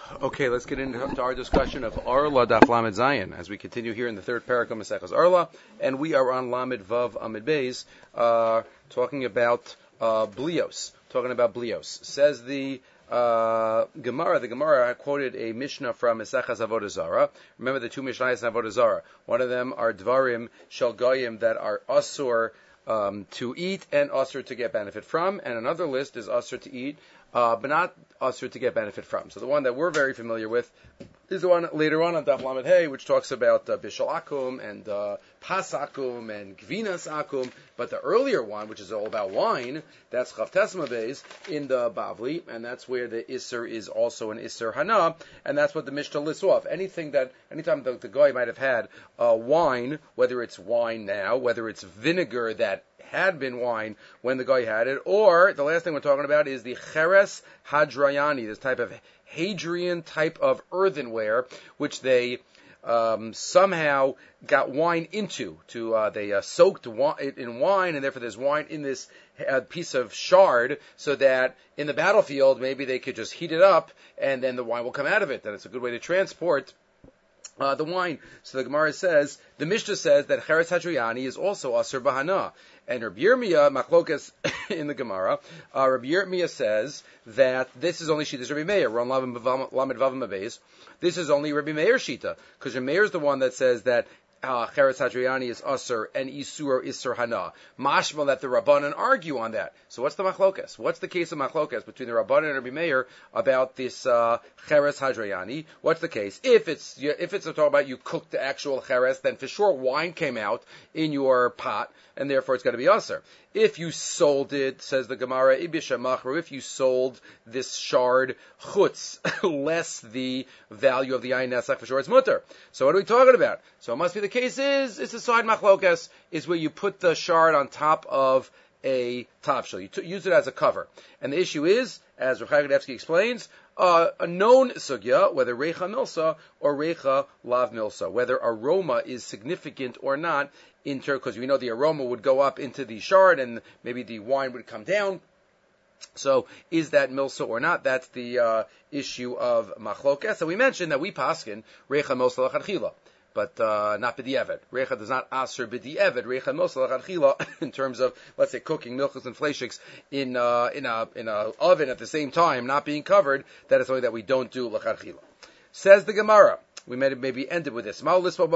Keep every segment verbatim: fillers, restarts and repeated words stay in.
Okay, let's get into our discussion of Arla Daf Lamed Zayin as we continue here in the third parak of Maseches Arla, and we are on Lamed Vav Amid Beis, uh, talking about uh, Blios, talking about Blios. Says the uh, Gemara, the Gemara quoted a Mishnah from Maseches Avodah Zarah. Remember the two Mishnahs in Avodah Zarah. One of them are Dvarim Shel Goyim that are Asur um, to eat and Asur to get benefit from, and another list is Asur to eat, Uh, but not usher to get benefit from. So the one that we're very familiar with is the one later on on Daf Lamed Hey, which talks about uh, Bishal Akum and uh, Pas Akum and Gvinas Akum. But the earlier one, which is all about wine, that's Chavtes Beis in the Bavli, and that's where the Isser is also an Isser Hana, and that's what the Mishnah lists off. Anything that, anytime the, the guy might have had uh, wine, whether it's wine now, whether it's vinegar that had been wine when the guy had it, or the last thing we're talking about is the Cheres Hadrayani, this type of Hadrian type of earthenware, which they um, somehow got wine into. To uh, they uh, soaked it in wine, and therefore there's wine in this uh, piece of shard, so that in the battlefield maybe they could just heat it up, and then the wine will come out of it. That it's a good way to transport Uh, the wine. So the Gemara says, the Mishnah says that Cheres Hadriani is also Asur Bahana. And Rabbi Yirmiyah, Machlokas in the Gemara, uh, Rabbi Yirmiyah says that this is only Shita's Rabbi Meir. We're on Lamed Vavim Abeis. This is only Rabbi Meir Shita, because Rabbi Meir is the one that says that Uh, Cheres Hadriani is Asur and Isur Isur Hana. Mashma that the Rabbanan argue on that. So what's the machlokas? What's the case of machlokas between the Rabbanan and Rabbi Meir about this uh, Cheres Hadriani? What's the case? If it's if it's talking about you cooked the actual Cheres, then for sure wine came out in your pot, and therefore it's got to be Asur. If you sold it, says the Gemara, Ibisha Machru, if you sold this shard chutz, less the value of the Ayin Nesach, for sure it's mutter. So what are we talking about? So it must be the case is, it's a side machlokas, is where you put the shard on top of a tavshel. You t- use it as a cover. And the issue is, as Rav Chaim explains, uh, a known sugya, whether Recha Milsa or Recha Lav Milsa, whether aroma is significant or not, in because we know the aroma would go up into the shard and maybe the wine would come down. So is that milsa or not? That's the uh, issue of machlokas. So we mentioned that we paskin Recha Milsa L'chadchila, but uh, not b'di'evet. Recha does not aser b'di'evet. Recha Milsa L'chadchila in terms of, let's say, cooking milchus and fleishiks in uh, in a in a oven at the same time, not being covered. That is something that we don't do l'chadchila. Says the Gemara. We may maybe ended with this.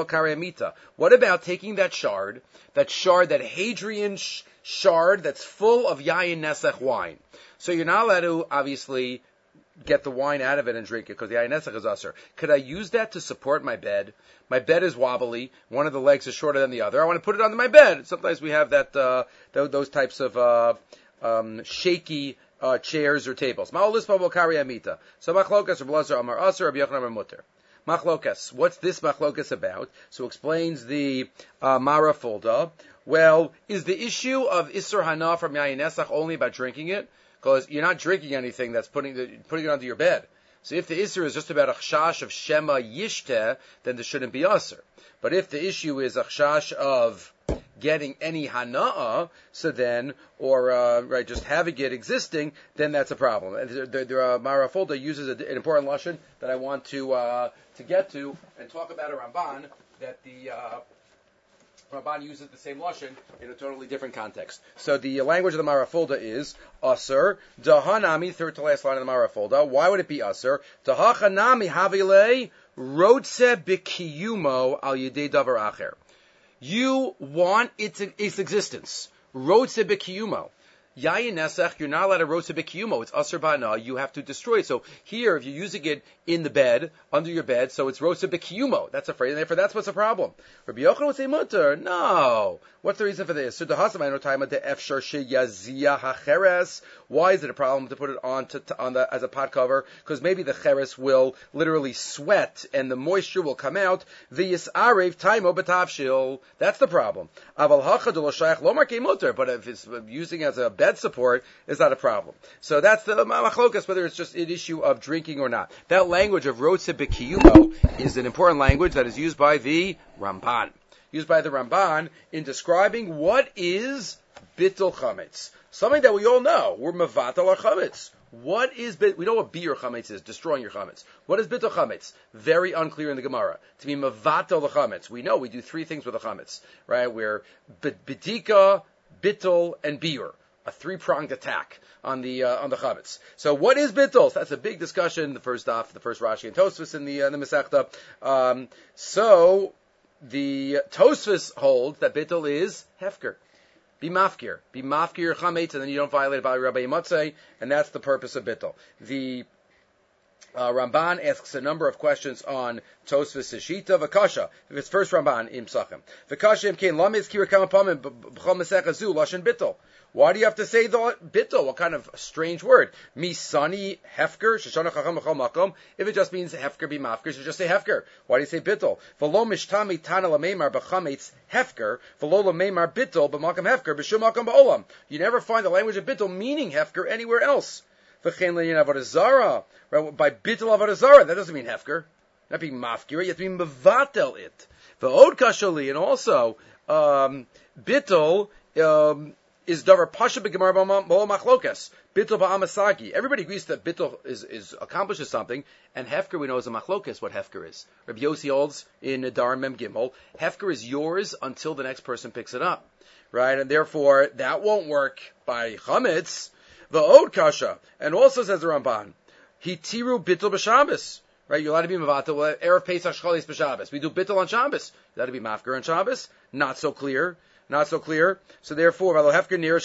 What about taking that shard, that shard, that Hadrian sh- shard that's full of Yayin Nesach wine? So you're not allowed to, obviously, get the wine out of it and drink it because the Yayin Nesach is usher. Could I use that to support my bed? My bed is wobbly. One of the legs is shorter than the other. I want to put it under my bed. Sometimes we have that uh, th- those types of uh, um, shaky uh, chairs or tables. So machlokas or blazer amar usher, Rabbi Yochanan amar mutter. Machlokas. What's this machlokas about? So explains the uh, Mara Fulda. Well, is the issue of Isser Hana from Yayin Nesach only about drinking it? Because you're not drinking anything that's putting the, putting it under your bed. So if the Isser is just about a chashash of Shema Yishteh, then there shouldn't be Isser. But if the issue is a chashash of getting any Hana'ah, so then, or uh, right, just having it existing, then that's a problem. And the, the, the uh, Mara Fulda uses a, an important lashon that I want to uh, to get to and talk about a Ramban that the uh, Ramban uses the same lashon in a totally different context. So the language of the Mara Fulda is Asur Dahanami, third to last line of the Mara Fulda. Why would it be Asur? Dahachanami Havile Rotze Bikiyumo Al Yedei Davar Acher. You want its, its existence. Rotze Bikiyumo. Yayin Nesach, you're not allowed to Rotze Bikiyumo. It's Asur Ba'ana. You have to destroy it. So here, if you're using it in the bed, under your bed, so it's Rotze Bikiyumo. That's a phrase, and therefore that's what's a problem. Rabbi Yochanan would say mutter. No. What's the reason for this? Why is it a problem to put it on to, to, on the, as a pot cover? Because maybe the cheres will literally sweat and the moisture will come out. V'yisarev taimo b'tavshil. That's the problem. But if it's using as a bed support, it's not a problem. So that's the machlokas, whether it's just an issue of drinking or not. That language of rotze b'kiyumo is an important language that is used by the Ramban. Used by the Ramban in describing what is bittul chametz. Something that we all know. We're mevatel our chametz. What is bit? We know what biur chametz is, destroying your chametz. What is bittul chametz? Very unclear in the Gemara. To be mavatel the chametz, we know we do three things with the chametz, right? We're bidika, bittul, and biur. A three-pronged attack on the uh, on the chametz. So what is bittul? So that's a big discussion. The first off, the first Rashi and Tosfos in the uh, the Masechta. Um, so the Tosfos holds that bittul is hefker. Be mafkir. Be mafkir your chametz, and then you don't violate it by Rabbi Yimatzeh, and that's the purpose of bittul. The uh, Ramban asks a number of questions on Tosfos Shita Vakasha. It's first Ramban im Sachem. Vakasha im kein lametz kira kama pamim b'chol Masechah zu lashon bittul. Why do you have to say the bittul? What kind of strange word? Misani hefker sheshana chacham b'chol makom. If it just means hefker be mafker, you should just say hefker. Why do you say bittul? V'lo mishtami tana lameimar b'chametz hefker. V'lo lameimar bittul b'makam hefker b'shum makam ba'olam. You never find the language of bittul meaning hefker anywhere else. V'chein le'yin avodah zara. By bittul avodah zara, that doesn't mean hefker. Not being mafkir, you have to be mevatel it. V'od kashali, and also um, bittul. Um, is davar pasha b'gemar b'mo machlokas bittul ba'amasagi. Everybody agrees that bittul is, is accomplishes something, and hefker we know is a machlokas. What hefker is? Rabbi Yossi holds in Dar Mem Gimel, hefker is yours until the next person picks it up, right? And therefore that won't work by chametz. V'od kasha, and also says the Ramban, hitiru bittul b'Shabbos. Right, you're allowed to be mavatel. Well, erev Pesach shchalis b'Shabbos. We do bittul on Shabbos. You're allowed to be mafker on Shabbos. Not so clear. Not so clear. So therefore, it's nira.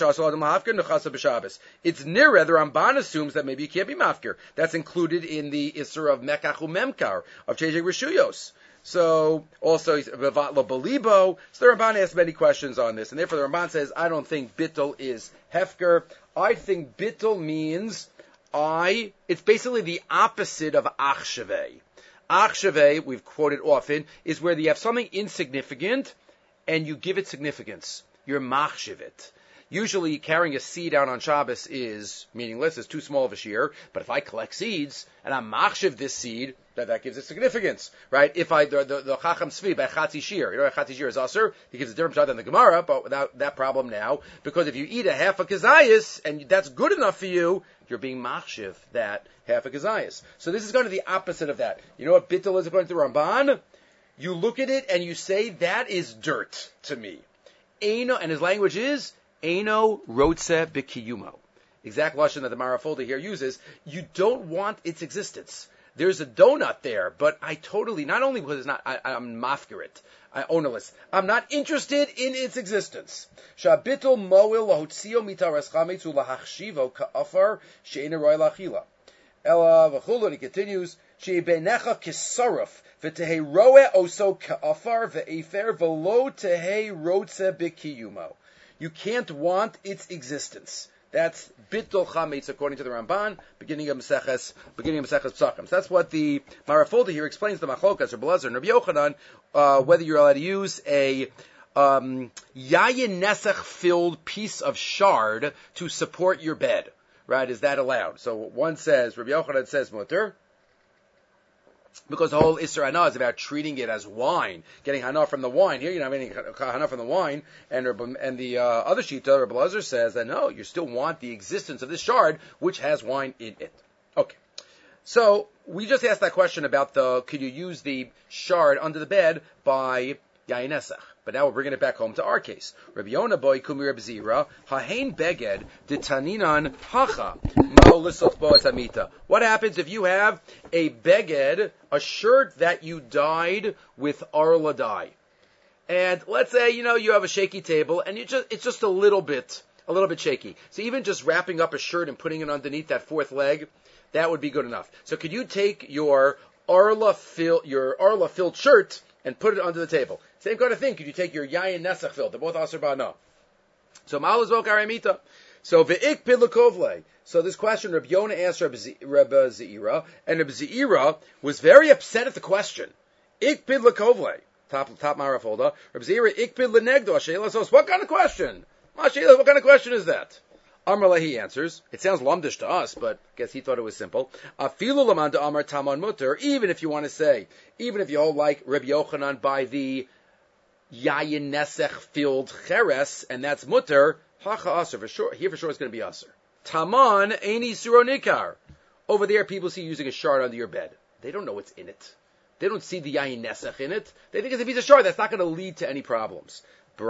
The Ramban assumes that maybe you can't be mafker. That's included in the isser of mekach umemkar of chejek reshuyos. So also bevatla belibo. So the Ramban asks many questions on this, and therefore the Ramban says, I don't think bittul is hefker. I think bittul means I. It's basically the opposite of achshavei. Achshavei, we've quoted often, is where you have something insignificant and you give it significance. You're machshiv it. Usually carrying a seed out on Shabbos is meaningless. It's too small of a shear. But if I collect seeds and I'm machshiv this seed, that, that gives it significance, right? If I, the, the, the chacham svi by chatzi shear, you know, chatzi shear is aser, he gives a different shot than the Gemara, but without that problem now, because if you eat a half a kazayas and that's good enough for you, you're being machshiv that half a kazayas. So this is going to be the opposite of that. You know what bittul is according to Ramban? You look at it and you say, that is dirt to me. Eino, and his language is, Eino rotze b'kiyumo. Exact lashon that the Marafolda here uses. You don't want its existence. There's a donut there, but I totally, not only because it's not, I, I'm mafkirit, I ownerless, I'm not interested in its existence. Shabitul moil lahotzio mitaras chametz ulahachshivo ka'afar she'ena roy lachila. Ela v'chulu, and he continues, she'benecha kisaruf, v'tehei roe oso ka'afar v'efer v'lo tehei rotze b'kiyumo. You can't want its existence. That's bittul chametz according to the Ramban, beginning of Maseches, beginning of Maseches Psachim. So that's what the Marafolda here explains the Machlokas or Belazar and Rabbi Yochanan, uh, whether you're allowed to use a um, yayin nesach filled piece of shard to support your bed. Right? Is that allowed? So one says, Rabbi Yochanan says mutter, because the whole Isser Hana is about treating it as wine, getting Hana from the wine. Here you're not getting Hana from the wine, and and the uh, other Shita, Rabbi Lazar, says that no, you still want the existence of this shard, which has wine in it. Okay. So we just asked that question about the, could you use the shard under the bed by Yayin Nesach? But now we're bringing it back home to our case. Rabbi Yonah boy kumi Rabbi Zira hahein beged ditaninan hacha mo lisot bo amita. What happens if you have a beged, a shirt that you dyed with arla dye, and let's say you know you have a shaky table and you just it's just a little bit a little bit shaky. So even just wrapping up a shirt and putting it underneath that fourth leg, that would be good enough. So could you take your arla fill your arla filled shirt and put it under the table? Same kind of thing. Could you take your yayin nesach filled? They're both aser ba'ana. So ma'alaz vo karamita. So ve'ik pidlakovle. So this question, Rabbi Yonah asked Rabbi Zeira, and Rabbi Zeira was very upset at the question. Ik pidlakovle. Top top Marafolda. Rabbi Zeira ik pidlanegdo. Sheila says, what kind of question? What kind of question is that? Amar he answers. It sounds lumdish to us, but I guess he thought it was simple. Afilu laman da amar taman mutter. Even if you want to say, even if you hold like Rabbi Yochanan by the yayin nesech filled cheres, and that's mutter, hacha aser for sure. Here for sure it's going to be aser. Taman Eini Suronikar. Over there, people see you using a shard under your bed. They don't know what's in it. They don't see the yayin nesach in it. They think it's a piece of shard that's not going to lead to any problems.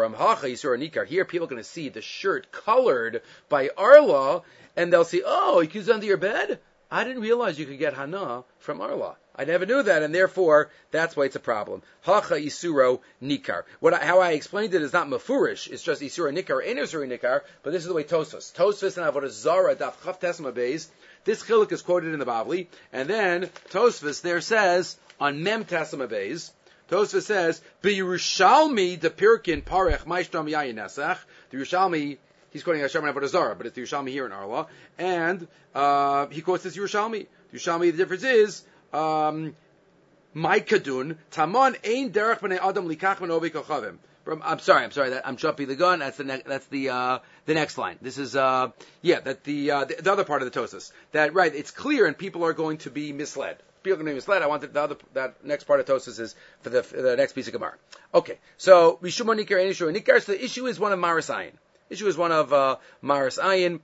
Here, people are going to see the shirt colored by Arla, and they'll see, oh, you can use it under your bed? I didn't realize you could get hana from Arla. I never knew that, and therefore, that's why it's a problem. Hacha isuro nikar. What I, how I explained it is not mafurish, it's just isuro nikar, and isuro nikar, but this is the way Tosfos. Tosfos and Avodah Zarah, daf chaf tesma beis, this chiluk is quoted in the Bavli, and then Tosfos there says, on mem tesma beis, Tosfos says, "B'Yerushalmi the Pirkin parech ma'ishtam yayin nesach." The Yerushalmi, he's quoting Hashem and Avodah Zarah, but it's the Yerushalmi here in Arla, and uh, he quotes this Yerushalmi. The Yerushalmi, the difference is, um, "My kadun taman ein derech b'nei adam likach ben ovi kochavim." I'm sorry, I'm sorry. That, I'm jumping the gun. That's the ne- that's the uh, the next line. This is uh, yeah, that the, uh, the the other part of the Tosfos. That right, it's clear, and people are going to be misled. People are going to be misled. I wanted the other that next part of Tosfos is for the for the next piece of Gemara. Okay, so Mishum Nikar and Ishu Nikar. So the issue is one of Maris Ayin. Issue is one of uh, Maris Ayin.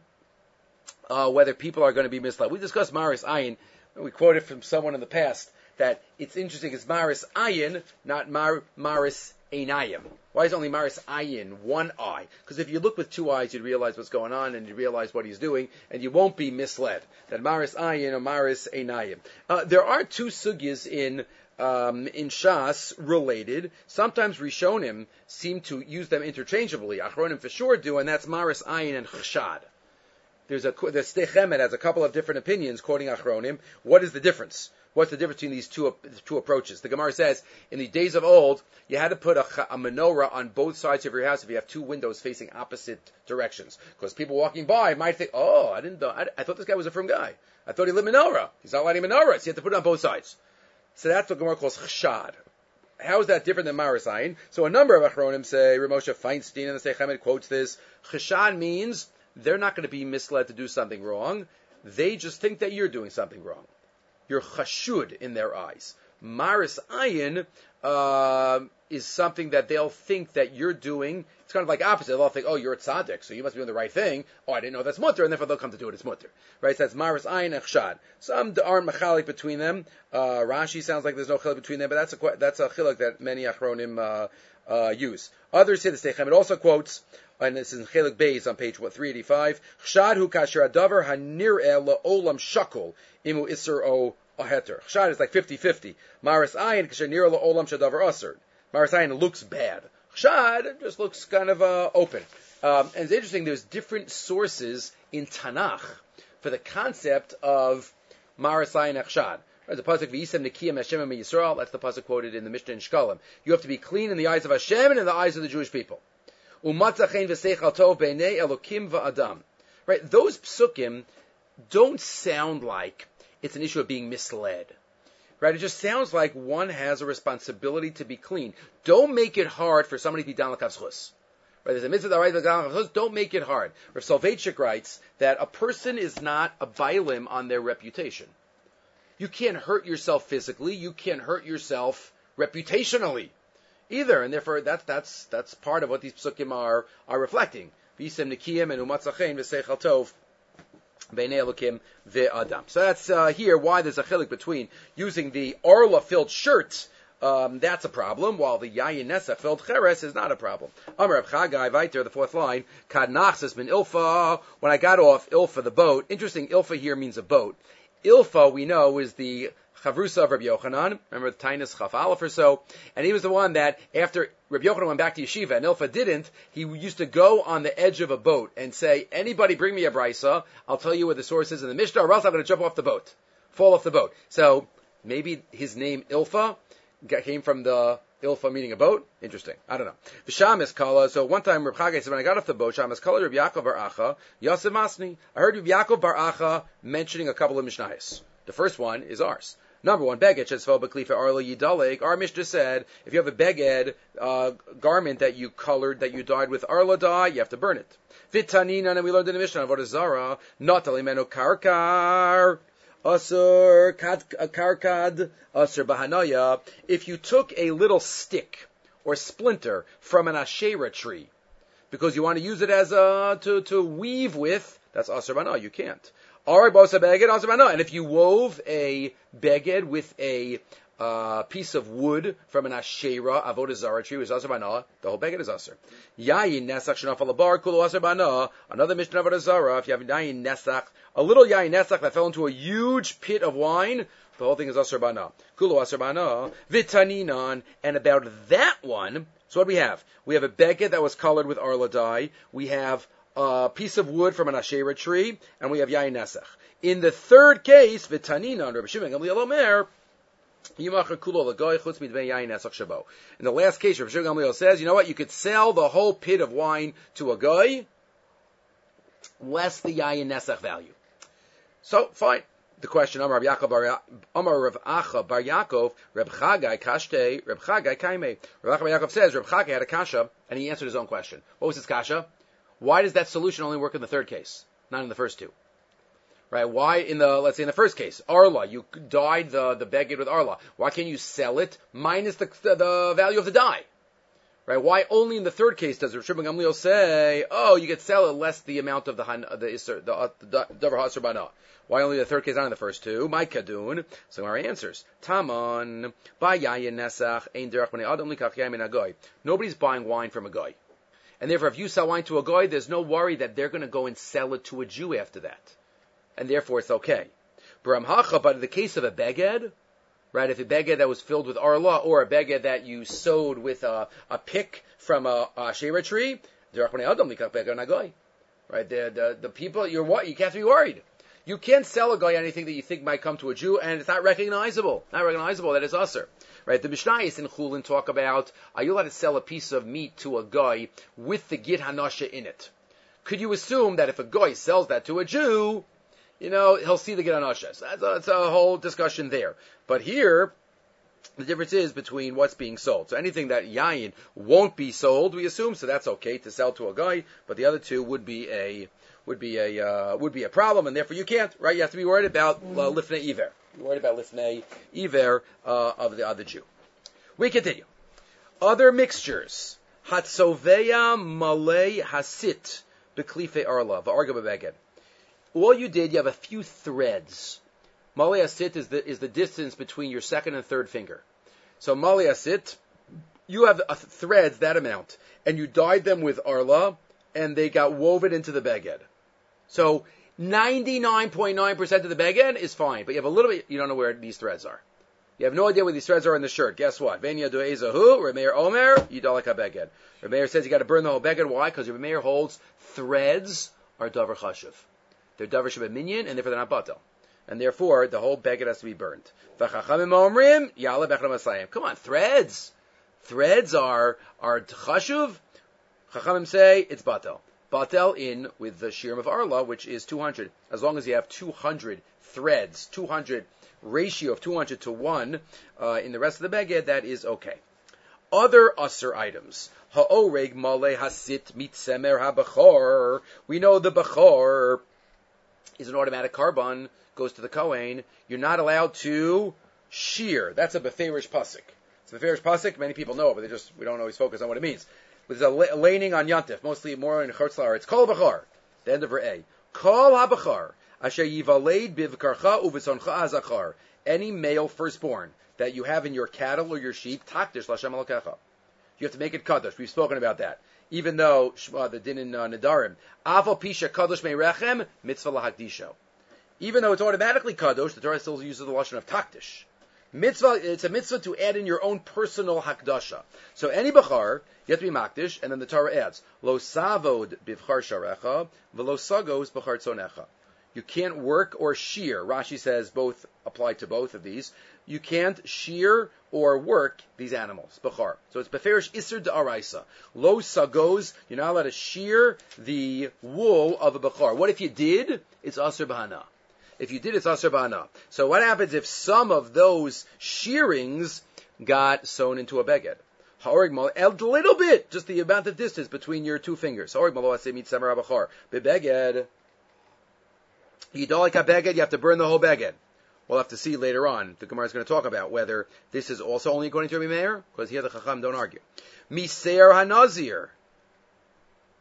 Uh, whether people are going to be misled. We discussed Maris Ayin. We quoted from someone in the past that it's interesting. It's Maris Ayin, not Mar, Maris Einayim. Why is it only Maris Ayin, one eye? Because if you look with two eyes, you'd realize what's going on, and you realize what he's doing, and you won't be misled. That Maris Ayin or Maris Einayim. Uh, there are two sugyas in um, in Shas related. Sometimes Rishonim seem to use them interchangeably. Achronim for sure do, and that's Maris Ayin and Chshad. There's a the Sdei Chemed has a couple of different opinions quoting Achronim. What is the difference? What's the difference between these two two approaches? The Gemara says, in the days of old, you had to put a, a menorah on both sides of your house if you have two windows facing opposite directions. Because people walking by might think, oh, I didn't know, I, I thought this guy was a frum guy. I thought he lit menorah. He's not lighting menorah, so you have to put it on both sides. So that's what Gemara calls chshad. How is that different than Maris Ayin? So a number of Achronim say, Ramosha Feinstein and the Sdei Chemed quotes this, chshad means they're not going to be misled to do something wrong. They just think that you're doing something wrong. You're chashud in their eyes. Maris Ayin uh, is something that they'll think that you're doing. It's kind of like opposite. They'll think, oh, you're a tzaddik, so you must be doing the right thing. Oh, I didn't know that's mutter, and therefore they'll come to do it. It's mutter. Right? So that's Maris Ayin and chshad. Some aren't machalik between them. Uh, Rashi sounds like there's no chiluk between them, but that's a that's a chiluk that many achronim uh, uh, use. Others say the Sdei Chemed also quotes, and this is in Chelik Beis on page what three eighty-five. Chshad hu kasher adavar hanireh la'olam shakol imu iser o aheter. Chshad is like fifty-fifty. Maris Ayin kasher nireh la'olam shadavar aser. Maris Ayin looks bad. Chshad just looks kind of uh, open. Um, and it's interesting. There's different sources in Tanakh for the concept of Maris Ayin and Chshad. There's a pasuk v'yisem nekiyam Hashem and Yisrael. That's the pasuk quoted in the Mishnah in Shkalim. You have to be clean in the eyes of Hashem and in the eyes of the Jewish people. Umatzachein v'seichal tov b'nei Elokim v'adam. Right? Those psukim don't sound like it's an issue of being misled. Right? It just sounds like one has a responsibility to be clean. Don't make it hard for somebody to be down l'kav zchus. Right? There's a mitzvah that writes down l'kav zchus. Don't make it hard. Rav Soloveitchik writes that a person is not a bailim on their reputation. You can't hurt yourself physically. You can't hurt yourself reputationally either, and therefore that's that's that's part of what these psukim are are reflecting. V'yisem nekiyim and umatzachein v'seichal tov b'nei Elokim ve'adam. So that's uh, here why there's a chilik between using the arla filled shirt. Um, that's a problem, while the yayin nesach filled cheres is not a problem. Amar Reb Chagai Vayter, the fourth line, kad nachsis min ilfa. When I got off ilfa, the boat. Interesting, ilfa here means a boat. Ilfa, we know, is the chavrusa of Rabbi Yochanan. Remember the Tainus Chaf Aleph or so? And he was the one that, after Rabbi Yochanan went back to yeshiva and Ilfa didn't, he used to go on the edge of a boat and say, anybody bring me a brisa, I'll tell you where the source is in the Mishnah, or else I'm going to jump off the boat. Fall off the boat. So, maybe his name Ilfa came from the Ilfa meaning a boat? Interesting. I don't know. V'shamis kala. So one time Reb Chagai said, when I got off the boat, Shamis kala Reb Yaakov bar Acha, Yosef Masni. I heard Reb Yaakov bar Acha mentioning a couple of Mishnayos. The first one is ours. Number one, beged shesvel b'klifa arla yidalek. Our Mishnah said, if you have a beged uh, garment that you colored, that you dyed with arla dye, you have to burn it. V'tanina, and we learned in the Mishnah, Avodah Zarah, not alimenu karkar. Asur karkad asur bahanaya. If you took a little stick or splinter from an Asherah tree, because you want to use it as a, to, to weave with, that's Asr Bana, you can't. Ari Bosa Beged, Asr Bana. And if you wove a Beged with a uh, piece of wood from an Asherah, Avodah Zarah tree, which is Asr Bana, the whole Beged is Asr. Yayin Nesach Shenafal Labar, Kulu Asr Bana, another Mishnah Avodah Zarah, if you have Yayin Nesach, a little Yayin Nesach that fell into a huge pit of wine, the whole thing is Asr Bana. Kulu Asr Bana, Vitaninan, and about that one, so what do we have? We have a Beged that was colored with Arla dye, we have a piece of wood from an Asherah tree, and we have Yayin Nesach. In the third case, Vitaninan, Rabbi Shimon Gamliel Omer, in the last case, Rav Shimon Gamliel says, you know what, you could sell the whole pit of wine to a guy, less the Yayin Nesach value. So, fine. The question, Amar Rav Yaakov Bar Amar Rav Acha Bar Yaakov, Reb Chagai Kashte, Reb Chagai Kaime. Rav Acha Bar Yaakov says, Reb Chagai had a kasha, and he answered his own question. What was his kasha? Why does that solution only work in the third case, not in the first two? Right? Why in the, let's say in the first case, Arla, you dyed the, the Beged with Arla. Why can't you sell it minus the, the, the value of the dye? Right? Why only in the third case does Rav Shimon Gamliel say, oh, you could sell it less the amount of the, the Isser, the, the, Davar Hasr Bana? Why only the third case, not in the first two? My Kadun. So our answers. Taman, by Yayin Nesach, Ein Derech B'nei Adam Likach Yamin Agoy. Nobody's buying wine from a guy. And therefore, if you sell wine to a guy, there's no worry that they're going to go and sell it to a Jew after that. And therefore it's okay. But in the case of a beged, right, if a beged that was filled with arla, or a beged that you sewed with a, a pick from a, a shera tree, right, the, the, the people, you're what, you can't be worried. You can't sell a guy anything that you think might come to a Jew, and it's not recognizable. Not recognizable that it's usher. Right? The Mishnayos in Chulin talk about, are you allowed to sell a piece of meat to a guy with the git hanasha in it? Could you assume that if a guy sells that to a Jew, you know, he'll see the Gid Hanasha. So that's, that's a whole discussion there. But here, the difference is between what's being sold. So anything that Yayin won't be sold, we assume, so that's okay to sell to a guy, but the other two would be a, would be a, uh, would be a problem, and therefore you can't, right? You have to be worried about uh, Lifnei Iver. You're worried about Lifnei Iver, uh, of the other Jew. We continue. Other mixtures. Hatsoveya Malay Hasit Beklife Arla, V'arga Bebeged. All you did, you have a few threads. Mali Asit is the, is the distance between your second and third finger. So Mali Asit, you have a threads, that amount, and you dyed them with Arla, and they got woven into the Beged. So ninety-nine point nine percent of the Beged is fine, but you have a little bit, you don't know where these threads are. You have no idea where these threads are in the shirt. Guess what? Venya do ezahu, Remeir Omer, Yidalaka Beged. Remeir says you got to burn the whole Beged. Why? Because Remeir holds threads are Davar Chashuv. They're davar sheba minyan, and therefore they're not batel. And therefore, the whole beged has to be burned. Come on, threads. Threads are, are chashuv. Chachamim say it's batel. Batel in with the shirim of Arla, which is two hundred. As long as you have two hundred threads, two hundred ratio of two hundred to one, uh, in the rest of the beged, that is okay. Other usher items. Ha'oreg male hasit mitsemer ha'bachor. We know the bachor is an automatic carbon, goes to the Kohen. You're not allowed to shear. That's a Beferish Pasuk. It's a Beferish Pasuk. Many people know it, but they just, we don't always focus on what it means. There's a laning on Yantif, mostly more in Chortzlar. It's Kol Bachar, the end of her A. Kol HaBachar, Asher Yivaleid Bivkarcha Uvesoncha Azachar. Any male firstborn that you have in your cattle or your sheep, Takdish Lashem Alokecha. You have to make it Kaddish. We've spoken about that. Even though uh, the din in uh, Nadarim, Aval Pisha Kadosh Meirechem Mitzvah Lahakdisho. Even though it's automatically Kadosh, the Torah still uses the lashon of Takdish. Mitzvah, it's a mitzvah to add in your own personal Hakdasha. So any Bachar, you have to be Makdish, and then the Torah adds, Lo Savod Bivchar Sharecha, Velo Sagos Bachar Tzonecha. You can't work or shear. Rashi says both apply to both of these. You can't shear or work these animals, bachar. So it's beferish iser da'araisa. Lo sagos, you're not allowed to shear the wool of a bachar. What if you did? It's aser bahana. If you did, it's aser bahana. So what happens if some of those shearings got sewn into a beged? Ha'orig mal, a little bit, just the amount of distance between your two fingers. Ha'orig malo aseh mit samer bachar. Bebeged. Yidalik ha-beged, you have to burn the whole beged. We'll have to see later on. The Gemara is going to talk about whether this is also only according to Rabbi Meir, because here the Chacham don't argue. Miser hanazir.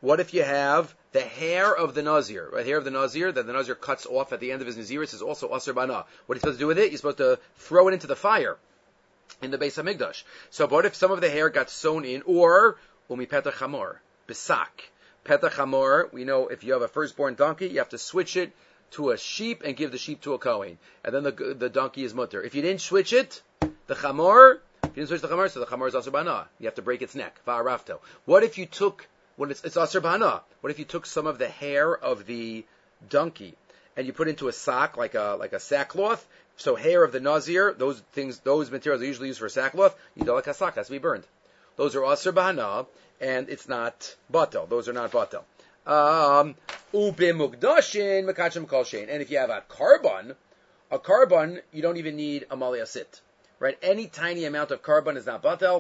What if you have the hair of the Nazir, right? Hair of the Nazir that the Nazir cuts off at the end of his Nazirus is also Asr Bana. What are you supposed to do with it? You're supposed to throw it into the fire in the Beis Hamikdash. So what if some of the hair got sewn in, or Umi Petach Hamor, Besak. Petach Hamor, we know if you have a firstborn donkey, you have to switch it to a sheep and give the sheep to a Kohen. And then the the donkey is mutter. If you didn't switch it, the Chamor, if you didn't switch the Chamor, so the Chamor is Asr Bana. You have to break its neck. Va'arafto. What if you took, when it's, it's Asr Bana, what if you took some of the hair of the donkey and you put into a sock, like a like a sackcloth? So hair of the Nazir, those things, those materials are usually used for sackcloth. Yidal HaKasak has to be burned. Those are Asr Bana, and it's not Batel. Those are not Batel. Um, Ubimugdashin Mekachem Kol Shein. And if you have a carbon, a carbon, you don't even need a Maliasit. Right? Any tiny amount of carbon is not Batel.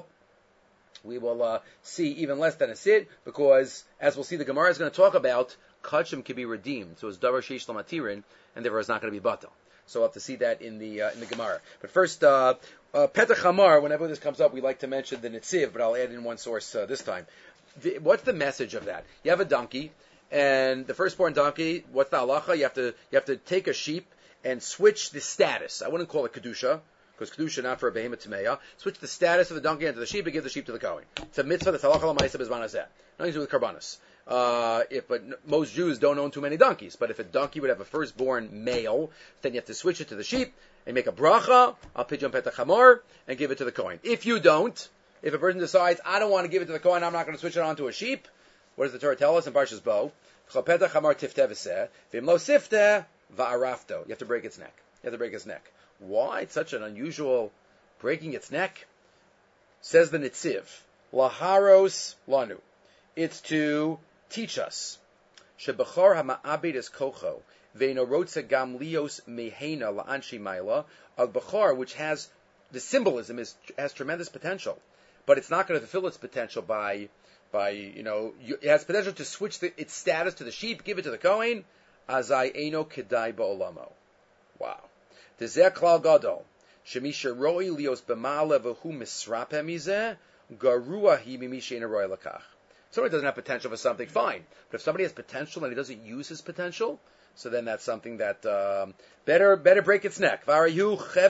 We will uh, see even less than a sit, because, as we'll see, the Gemara is going to talk about Kachim can be redeemed. So it's Davar Sheish Lamatirin, and therefore it's not going to be Batel. So we'll have to see that in the uh, in the Gemara. But first, uh, uh, Petach Hamar, whenever this comes up, we like to mention the Netziv, but I'll add in one source uh, this time. The, what's the message of that? You have a donkey, and the firstborn donkey, what's the halacha? You have to you have to take a sheep and switch the status. I wouldn't call it Kedusha, because Kedusha not for a behemoth Tameya. Switch the status of the donkey into the sheep and give the sheep to the Kohen. It's a mitzvah that's halacha l'maisa b'zman hazeh. Nothing to do with karbanos. Uh, if but most Jews don't own too many donkeys, but if a donkey would have a firstborn male, then you have to switch it to the sheep and make a bracha, al pidyon petach hamor, and give it to the Kohen. If you don't, if a person decides, I don't want to give it to the Kohen, I'm not going to switch it on to a sheep, what does the Torah tell us in Parshas Bo? Petach hamor tifteh v'seh, v'im lo sifteh va'arafto. You have to break its neck. You have to break its neck. Why? It's such an unusual breaking its neck. Says the Netziv, laharos lanu. It's to teach us. Shebechor ha'ma'abed es kocho, ve'ino rotze gam lios mehena la'anshi ma'ila, a bechor which has, the symbolism is, has tremendous potential, but it's not going to fulfill its potential by, by, you know, you, it has potential to switch the, its status to the sheep, give it to the Kohen, azai eno kedai ba'olamo. Wow. Tezeh klal gadol, shemisha roi lios b'ma'ale v'hu misrape mizeh, garua hi mimishe ena roi lakach. Somebody doesn't have potential for something, fine. But if somebody has potential and he doesn't use his potential, so then that's something that um, better better break its neck. And he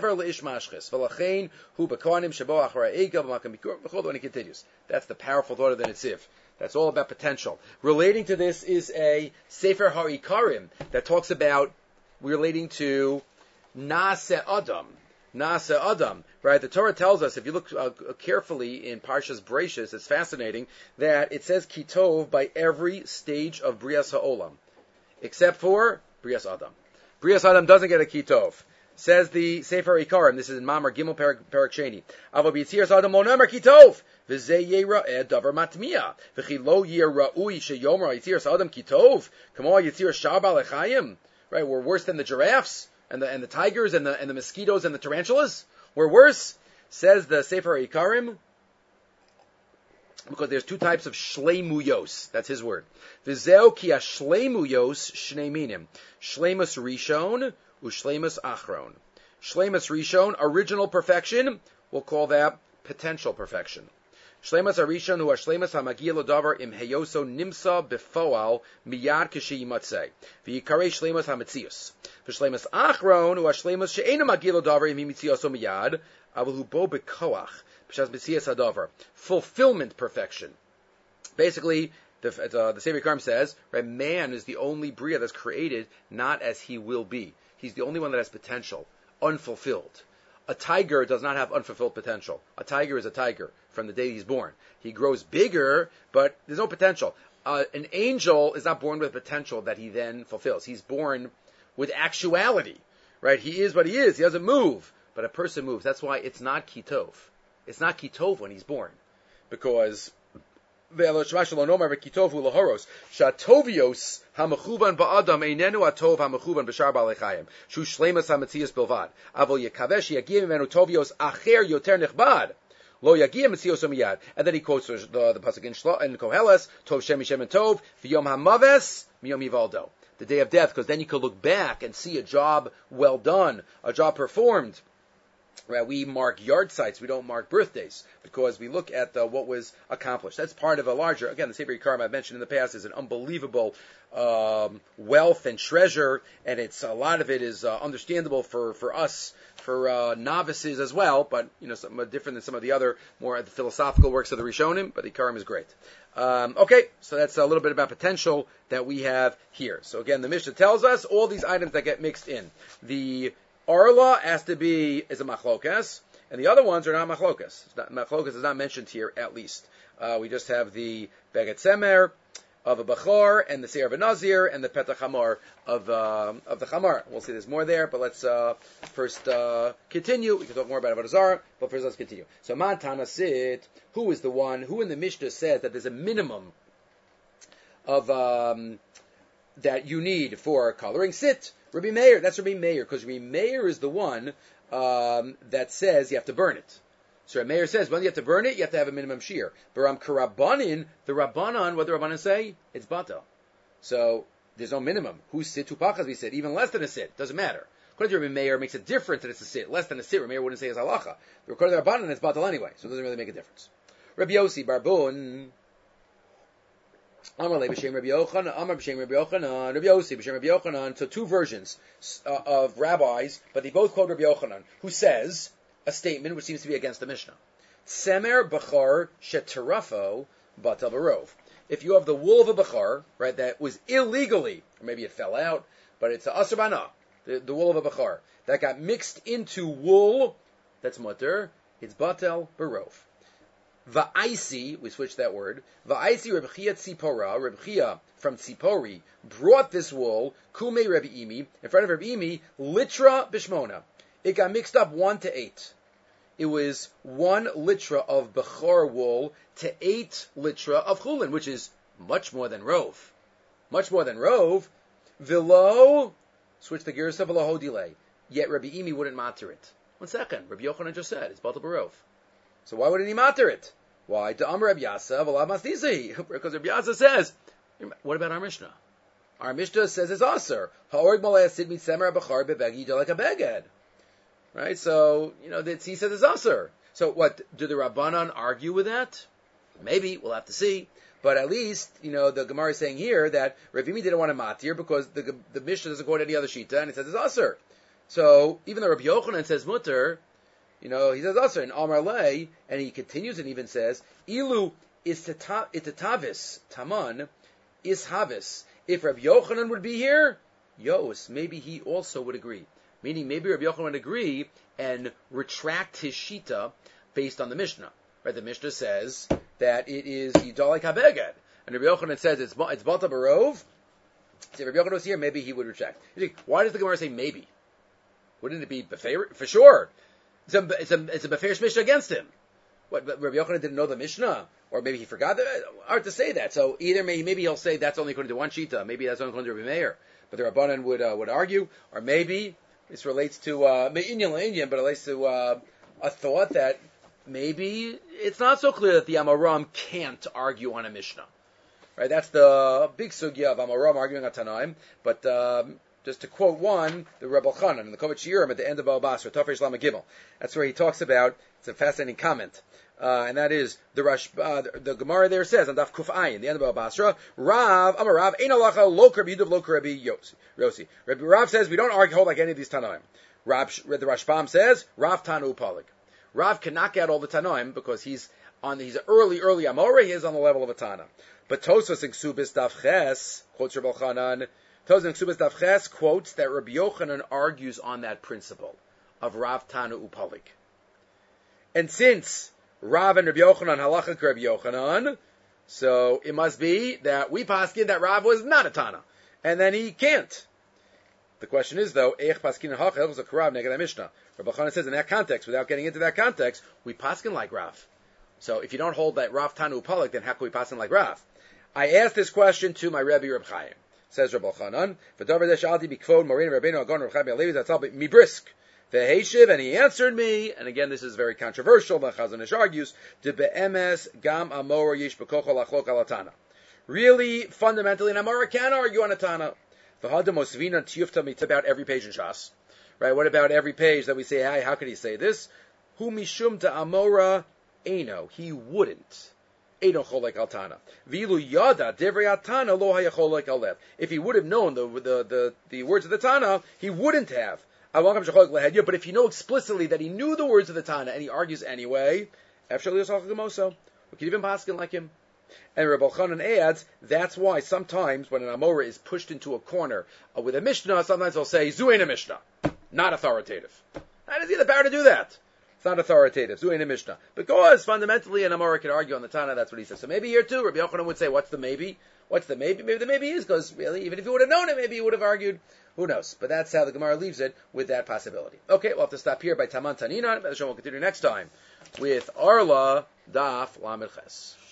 continues. That's the powerful thought of the Netziv. That's all about potential. Relating to this is a Sefer HaIkarim that talks about relating to Nase Adam. Nasa Adam, right? The Torah tells us, if you look uh, carefully in Parshas Bereishis, it's fascinating that it says Kitov by every stage of Brias HaOlam, except for Brias Adam. Brias Adam doesn't get a Kitov. Says the Sefer Ikarim, this is in Mamar Gimel Perak Sheni. Avo b'yitziras Adam lo nemer Kitov, v'zeh yera'eh davar matmiya, v'chi lo yera'ui sheyomer yitziras Adam Kitov, kamo yitziras shar b'alechayim, right? We're worse than the giraffes. And the and the tigers and the and the mosquitoes and the tarantulas were worse, says the Sefer Ikarim, because there's two types of shleimuyos. That's his word. V'zeo ki shleimuyos shnei minim, shleimus rishon u'shleimus achron. Shleimus rishon, original perfection. We'll call that potential perfection. Shleimus arishon hu shleimus hamagia l'davar im heyoso nimsa befoal miyad kishi yimatzei v'yikarei shleimus hametzius. V'shleimus achron hu shleimus she'enu magia l'davar im himitziuso miyad avul hu bo bekoach b'shas metzius hadavar. Fulfillment perfection. Basically, the uh, the Sefer Ikarim says, right, man is the only bria that's created not as he will be. He's the only one that has potential, unfulfilled. A tiger does not have unfulfilled potential. A tiger is a tiger from the day he's born. He grows bigger, but there's no potential. Uh, an angel is not born with potential that he then fulfills. He's born with actuality, right? He is what he is. He doesn't move, but a person moves. That's why it's not kitov. It's not kitov when he's born, because Shatovios hamachuban ba'adam einenu atov hamachuban b'shar ba'alechayim shu shleimas hametzius bilvad avol yekavesh yagim menu tovios acher yoter nechbad lo yagim metzius miyad. And then he quotes the, the, the pasuk in Shlo in Koheles, tov shem mishem and tov v'yom hamaves miyom yivaldo, the day of death, because then you could look back and see a job well done, a job performed Right, we mark yard sites, we don't mark birthdays, because we look at uh, what was accomplished. That's part of a larger, again, the Sefer Yikarim I've mentioned in the past is an unbelievable um, wealth and treasure, and it's a lot of it is uh, understandable for, for us, for uh, novices as well, but you know, some, uh, different than some of the other more the philosophical works of the Rishonim, but the Yikarim is great. Um, okay, so that's a little bit about potential that we have here. So again, the Mishnah tells us all these items that get mixed in. The Arla has to be, is a machlokas, and the other ones are not machlokas. It's not, machlokas is not mentioned here, at least. Uh, we just have the Beget Semer of a Bachor, and the Seir of a Nazir, and the Petach Hamar of, uh, of the Chamar. We'll see there's more there, but let's uh, first uh, continue. We can talk more about Avodah Zarah, but first let's continue. So, Man Tana Sit, who is the one, who in the Mishnah says that there's a minimum of um, that you need for coloring? Sit. Rabbi Meir, that's Rabbi Meir, because Rabbi Meir is the one um, that says you have to burn it. So Rabbi Meir says, when you have to burn it, you have to have a minimum shear. But Ram Karabanin, the Rabbanan, what do the Rabbanan say? It's Bata. So there's no minimum. Who's sit? Tupachas, we said. Even less than a sit. Doesn't matter. According to Rabbi Meir, it makes a difference that it's a sit. Less than a sit, Rabbi Meir wouldn't say it's halacha. But according to the Rabbanan, it's Batal anyway. So it doesn't really make a difference. Rabbi Yossi Barbun. Amar le b'shem Rabbi Yochanan, Amar b'shem Rabbi Yochanan, Rabbi Yossi b'shem Rabbi Yochanan. So two versions uh, of rabbis, but they both quote Rabbi Yochanan, who says a statement which seems to be against the Mishnah. Semer b'char shetarafo batal barov. If you have the wool of a b'char, right, that was illegally, or maybe it fell out, but it's a asur bana, the, the wool of a b'char, that got mixed into wool, that's mutter, it's batal barov. Va'aisi, we switched that word. Va'aisi Reb Chia Tzipora, Reb Chia from Tzipori, brought this wool, Kumei Reb Imi, in front of Reb Imi, litra bishmona. It got mixed up one to eight. It was one litra of Bechor wool to eight litra of Chulin, which is much more than Rov. Much more than Rov. Vilo, switch the gears to Vilo delay. Yet Reb Imi wouldn't matter it. One second, Reb Yochanan just said, it's Batal Barov. So why wouldn't he matter it? Why? To Amar Reb Yasa, v'lav masdisi. Because Reb Yasa says, what about our Mishnah? Our Mishnah says it's aser. Ha'org maleh sid mitzemer b'char bebegi like a beged. Right? So, you know, that he says it's aser. So what, do the Rabbanan argue with that? Maybe, we'll have to see. But at least, you know, the Gemara is saying here that Rav Imi didn't want to matir because the, the Mishnah doesn't go to any other shita, and it says it's aser. So, even though Rabbi Yochanan says mutter, you know, he says also in Amar Lei, and he continues and even says, Ilu is itatavis taman is havis. If Rabbi Yochanan would be here, Yos, maybe he also would agree. Meaning, maybe Rabbi Yochanan would agree and retract his shita based on the Mishnah. Right? The Mishnah says that it is Yidalek HaBeged, and Rabbi Yochanan says it's it's Bata Barov. So if Rabbi Yochanan was here, maybe he would retract. You see, why does the Gemara say maybe? Wouldn't it be Befer? For sure. It's a, it's a, it's a Beferish Mishnah against him. What, Rabbi Yochanan didn't know the Mishnah? Or maybe he forgot that? Hard to say that. So either maybe, maybe he'll say that's only according to one Shita, maybe that's only according to Rabbi Meir. But the Rabbanan would, uh, would argue, or maybe this relates to, uh, Inyan Inyan, but it relates to, uh, a thought that maybe it's not so clear that the Amoram can't argue on a Mishnah. Right? That's the big sugya of Amoram arguing on Tanaim, but, um, just to quote one, the Rebbe Chanan in the Kovetz Shiurim at the end of Baba Basra, Tafresh Lama Gimel. That's where he talks about, it's a fascinating comment, uh, and that is, the Rash, uh, the, the Gemara there says, on Daf Kuf Ayin, the end of Baba Basra, Rav, Amar Rav, Ein Alacha, Lo Rabbi Yudav, Lo Rabbi Yossi. Rabbi Rav says, we don't argue hold like any of these Tanaim. Rav, the Rashbam says, Rav Tanu Palik. Rav can knock out all the Tanaim because he's on, he's an early, early Amora, he is on the level of a Tana. But Tosfos in Ksubis Daf Ches, quotes Rebbe Chanan, Tosfos in Ksubis Daf Ches quotes that Rabbi Yochanan argues on that principle of Rav Tanu Upalik. And since Rav and Rabbi Yochanan halacha Rabbi Yochanan, so it must be that we paskin that Rav was not a Tana, and then he can't. The question is though, Eich paskin hachel was a Karav neged Mishnah. Rabbi Chanan says in that context, without getting into that context, we paskin like Rav. So if you don't hold that Rav Tanu Upalik, then how can we paskin like Rav? I asked this question to my Rebbe Reb Chaim. Says Rabbi Chanan, "V'davar deshalti b'kvod Morin Rabbeinu Agon Reb Chaim Levi Zatzal mi brisk v'heishiv," and he answered me. And again, this is very controversial. The Chazon Ish argues, "De be'emes gam amor yish b'kochol achlok alatana." Really, fundamentally, an amora can argue on a tana. V'hadam osvina tiyufta. It's about every page in Shas, right? What about every page that we say, hey, how could he say this? Hu mishum ta amora eno. He wouldn't. Eno cholek al Tana. Vilu yada devrei atana lo hayacholek al lev. If he would have known the, the, the, the words of the Tana, he wouldn't have. But if you know explicitly that he knew the words of the Tana and he argues anyway, we could even paskin like him. And Rebbe Elchanan adds, that's why sometimes when an Amora is pushed into a corner uh, with a Mishnah, sometimes they'll say, Zu ain't a Mishnah. Not authoritative. How does he have the power to do that? It's not authoritative. Zu ain't a Mishnah. Because fundamentally an Amora can argue on the Tana, that's what he says. So maybe here too, Rebbe Elchanan would say, what's the maybe? What's the maybe? Maybe the maybe is because really, even if he would have known it, maybe he would have argued. Who knows? But that's how the Gemara leaves it, with that possibility. Okay, we'll have to stop here by Taman Tanina. We'll continue next time with Arla Daf Lamed Ches.